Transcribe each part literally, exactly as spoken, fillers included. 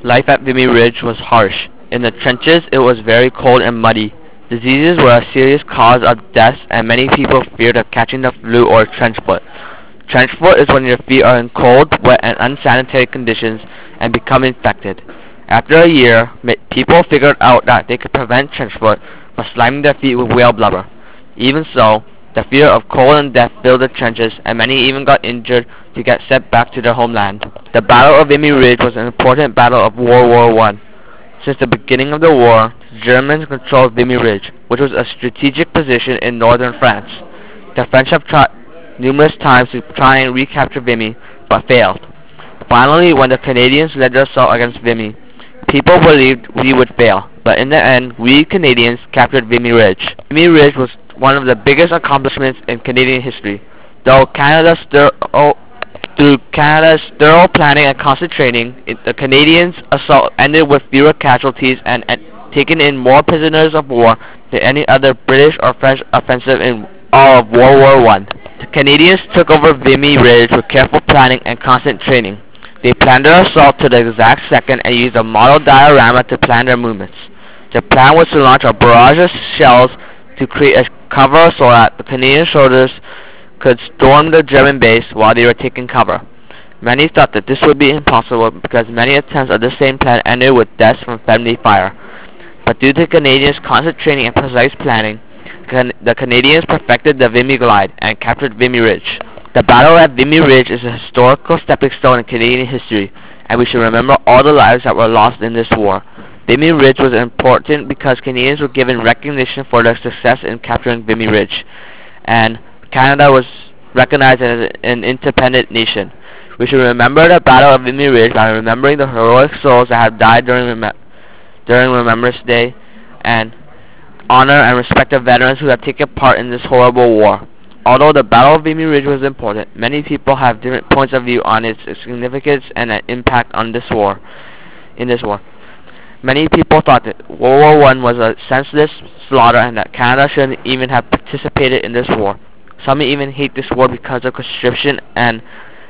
Life at Vimy Ridge was harsh. In the trenches, it was very cold and muddy. Diseases were a serious cause of death, and many people feared of catching the flu or trench foot. Trench foot is when your feet are in cold, wet, and unsanitary conditions and become infected. After a year, people figured out that they could prevent trench foot by sliming their feet with whale blubber. Even so, the fear of cold and death filled the trenches, and many even got injured to get sent back to their homeland. The Battle of Vimy Ridge was an important battle of World War One. Since the beginning of the war, the Germans controlled Vimy Ridge, which was a strategic position in northern France. The French have tried numerous times to try and recapture Vimy, but failed. Finally, when the Canadians led their assault against Vimy, people believed we would fail, but in the end, we Canadians captured Vimy Ridge. Vimy Ridge was one of the biggest accomplishments in Canadian history. Though Canada's thorough, through Canada's thorough planning and constant training, it, the Canadians' assault ended with fewer casualties and, and taken in more prisoners of war than any other British or French offensive in all of World War One. The Canadians took over Vimy Ridge with careful planning and constant training. They planned their assault to the exact second and used a model diorama to plan their movements. The plan was to launch a barrage of shells to create a cover so that the Canadian soldiers could storm the German base while they were taking cover. Many thought that this would be impossible because many attempts of the same plan ended with deaths from friendly fire. But due to Canadians' constant training and precise planning, can the Canadians perfected the Vimy Glide and captured Vimy Ridge. The battle at Vimy Ridge is a historical stepping stone in Canadian history, and we should remember all the lives that were lost in this war. Vimy Ridge was important because Canadians were given recognition for their success in capturing Vimy Ridge, and Canada was recognized as an independent nation. We should remember the Battle of Vimy Ridge by remembering the heroic souls that have died during, Rem during Remembrance Day, and honor and respect the veterans who have taken part in this horrible war. Although the Battle of Vimy Ridge was important, many people have different points of view on its significance and impact on this war. In this war, many people thought that World War One was a senseless slaughter and that Canada shouldn't even have participated in this war. Some even hate this war because of conscription and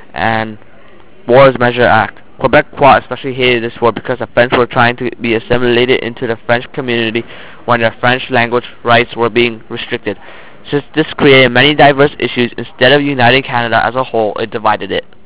and Wars Measure Act. Quebecois especially hated this war because the French were trying to be assimilated into the French community when their French language rights were being restricted. Since this created many diverse issues, instead of uniting Canada as a whole, it divided it.